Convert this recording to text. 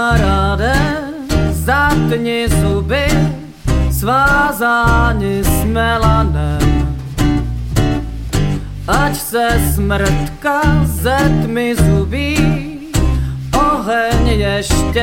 kamaráde, zatni zuby, svázáni jsme lanem. Ať se smrtka ze tmy zubí, oheň ještě